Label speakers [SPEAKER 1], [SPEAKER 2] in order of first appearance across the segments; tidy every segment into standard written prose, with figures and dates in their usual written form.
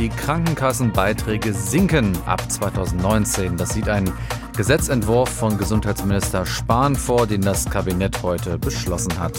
[SPEAKER 1] Die Krankenkassenbeiträge sinken ab 2019. Das sieht ein Gesetzentwurf von Gesundheitsminister Spahn vor, den das Kabinett heute beschlossen hat.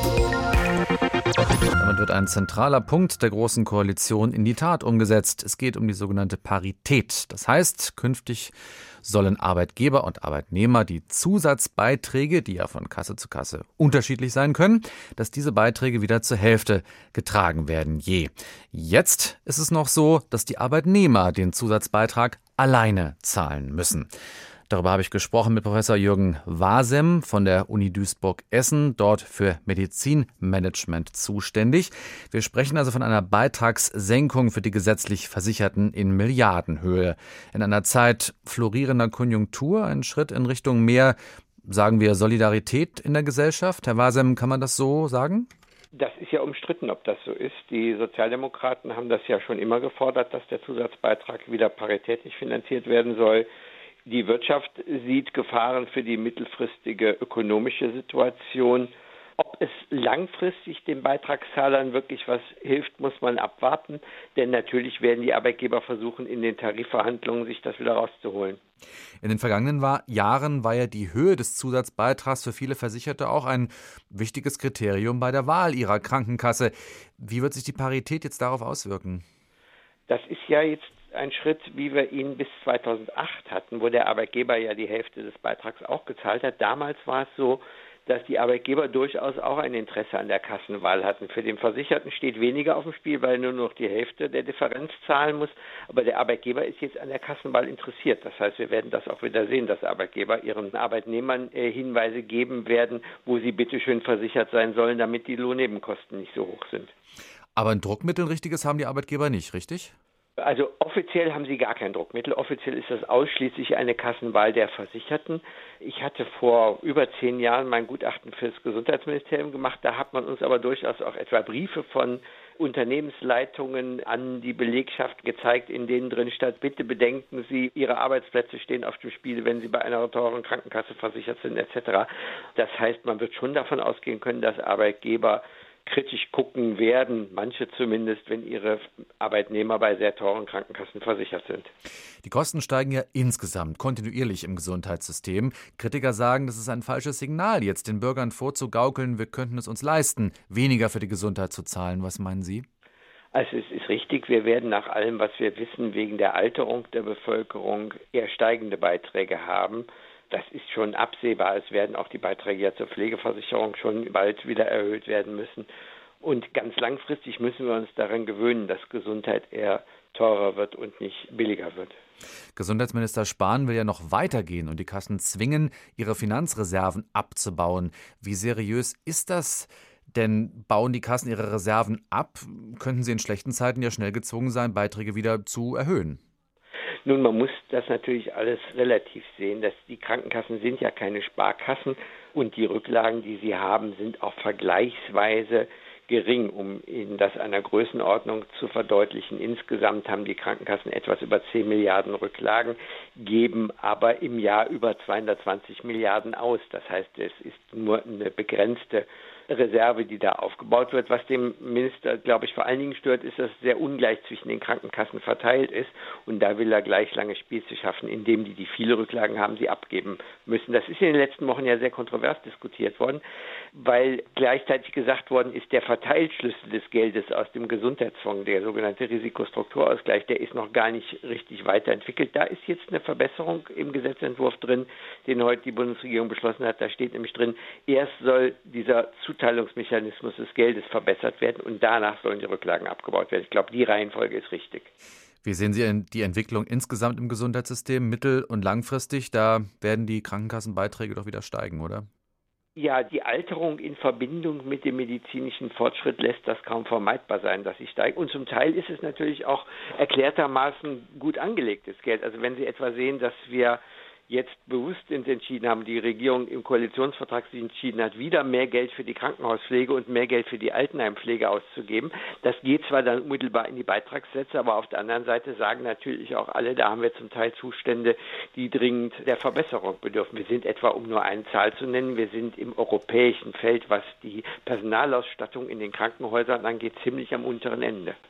[SPEAKER 1] Damit wird ein zentraler Punkt der Großen Koalition in die Tat umgesetzt. Es geht um die sogenannte Parität. Das heißt, künftig sollen Arbeitgeber und Arbeitnehmer die Zusatzbeiträge, die ja von Kasse zu Kasse unterschiedlich sein können, dass diese Beiträge wieder zur Hälfte getragen werden je. Jetzt ist es noch so, dass die Arbeitnehmer den Zusatzbeitrag alleine zahlen müssen. Darüber habe ich gesprochen mit Professor Jürgen Wasem von der Uni Duisburg-Essen, dort für Medizinmanagement zuständig. Wir sprechen also von einer Beitragssenkung für die gesetzlich Versicherten in Milliardenhöhe. In einer Zeit florierender Konjunktur ein Schritt in Richtung mehr, sagen wir, Solidarität in der Gesellschaft. Herr Wasem, kann man das so sagen?
[SPEAKER 2] Das ist ja umstritten, ob das so ist. Die Sozialdemokraten haben das ja schon immer gefordert, dass der Zusatzbeitrag wieder paritätisch finanziert werden soll. Die Wirtschaft sieht Gefahren für die mittelfristige ökonomische Situation. Ob es langfristig den Beitragszahlern wirklich was hilft, muss man abwarten. Denn natürlich werden die Arbeitgeber versuchen, in den Tarifverhandlungen sich das wieder rauszuholen.
[SPEAKER 1] In den vergangenen Jahren war ja die Höhe des Zusatzbeitrags für viele Versicherte auch ein wichtiges Kriterium bei der Wahl ihrer Krankenkasse. Wie wird sich die Parität jetzt darauf auswirken?
[SPEAKER 2] Das ist ja jetzt ein Schritt, wie wir ihn bis 2008 hatten, wo der Arbeitgeber ja die Hälfte des Beitrags auch gezahlt hat. Damals war es so, dass die Arbeitgeber durchaus auch ein Interesse an der Kassenwahl hatten. Für den Versicherten steht weniger auf dem Spiel, weil er nur noch die Hälfte der Differenz zahlen muss. Aber der Arbeitgeber ist jetzt an der Kassenwahl interessiert. Das heißt, wir werden das auch wieder sehen, dass Arbeitgeber ihren Arbeitnehmern Hinweise geben werden, wo sie bitteschön versichert sein sollen, damit die Lohnnebenkosten nicht so hoch sind.
[SPEAKER 1] Aber ein Druckmittel, richtiges, haben die Arbeitgeber nicht, richtig?
[SPEAKER 2] Also offiziell haben sie gar kein Druckmittel. Offiziell ist das ausschließlich eine Kassenwahl der Versicherten. Ich hatte vor über 10 Jahren mein Gutachten fürs Gesundheitsministerium gemacht. Da hat man uns aber durchaus auch etwa Briefe von Unternehmensleitungen an die Belegschaft gezeigt, in denen drin stand, bitte bedenken Sie, Ihre Arbeitsplätze stehen auf dem Spiel, wenn Sie bei einer teuren Krankenkasse versichert sind etc. Das heißt, man wird schon davon ausgehen können, dass Arbeitgeber kritisch gucken werden, manche zumindest, wenn ihre Arbeitnehmer bei sehr teuren Krankenkassen versichert sind.
[SPEAKER 1] Die Kosten steigen ja insgesamt kontinuierlich im Gesundheitssystem. Kritiker sagen, das ist ein falsches Signal, jetzt den Bürgern vorzugaukeln, wir könnten es uns leisten, weniger für die Gesundheit zu zahlen. Was meinen Sie?
[SPEAKER 2] Also es ist richtig, wir werden nach allem, was wir wissen, wegen der Alterung der Bevölkerung eher steigende Beiträge haben. Das ist schon absehbar. Es werden auch die Beiträge ja zur Pflegeversicherung schon bald wieder erhöht werden müssen. Und ganz langfristig müssen wir uns daran gewöhnen, dass Gesundheit eher teurer wird und nicht billiger wird.
[SPEAKER 1] Gesundheitsminister Spahn will ja noch weitergehen und die Kassen zwingen, ihre Finanzreserven abzubauen. Wie seriös ist das? Denn bauen die Kassen ihre Reserven ab, könnten sie in schlechten Zeiten ja schnell gezwungen sein, Beiträge wieder zu erhöhen.
[SPEAKER 2] Nun, man muss das natürlich alles relativ sehen. Die Krankenkassen sind ja keine Sparkassen und die Rücklagen, die sie haben, sind auch vergleichsweise gering, um Ihnen das einer Größenordnung zu verdeutlichen. Insgesamt haben die Krankenkassen etwas über 10 Milliarden Rücklagen, geben aber im Jahr über 220 Milliarden aus. Das heißt, es ist nur eine begrenzte Reserve, die da aufgebaut wird. Was dem Minister, glaube ich, vor allen Dingen stört, ist, dass es sehr ungleich zwischen den Krankenkassen verteilt ist. Und da will er gleich lange Spieße schaffen, indem die viele Rücklagen haben, sie abgeben müssen. Das ist in den letzten Wochen ja sehr kontrovers diskutiert worden, weil gleichzeitig gesagt worden ist, der Verteilschlüssel des Geldes aus dem Gesundheitsfonds, der sogenannte Risikostrukturausgleich, der ist noch gar nicht richtig weiterentwickelt. Da ist jetzt eine Verbesserung im Gesetzentwurf drin, den heute die Bundesregierung beschlossen hat. Da steht nämlich drin, erst soll dieser Zuteilungsmechanismus des Geldes verbessert werden und danach sollen die Rücklagen abgebaut werden. Ich glaube, die Reihenfolge ist richtig.
[SPEAKER 1] Wie sehen Sie die Entwicklung insgesamt im Gesundheitssystem, mittel- und langfristig? Da werden die Krankenkassenbeiträge doch wieder steigen, oder?
[SPEAKER 2] Ja, die Alterung in Verbindung mit dem medizinischen Fortschritt lässt das kaum vermeidbar sein, dass sie steigt. Und zum Teil ist es natürlich auch erklärtermaßen gut angelegtes Geld. Also wenn Sie etwa sehen, dass wir jetzt bewusst entschieden haben, die Regierung im Koalitionsvertrag sich entschieden hat, wieder mehr Geld für die Krankenhauspflege und mehr Geld für die Altenheimpflege auszugeben. Das geht zwar dann unmittelbar in die Beitragssätze, aber auf der anderen Seite sagen natürlich auch alle, da haben wir zum Teil Zustände, die dringend der Verbesserung bedürfen. Wir sind etwa, um nur eine Zahl zu nennen, wir sind im europäischen Feld, was die Personalausstattung in den Krankenhäusern angeht, ziemlich am unteren Ende.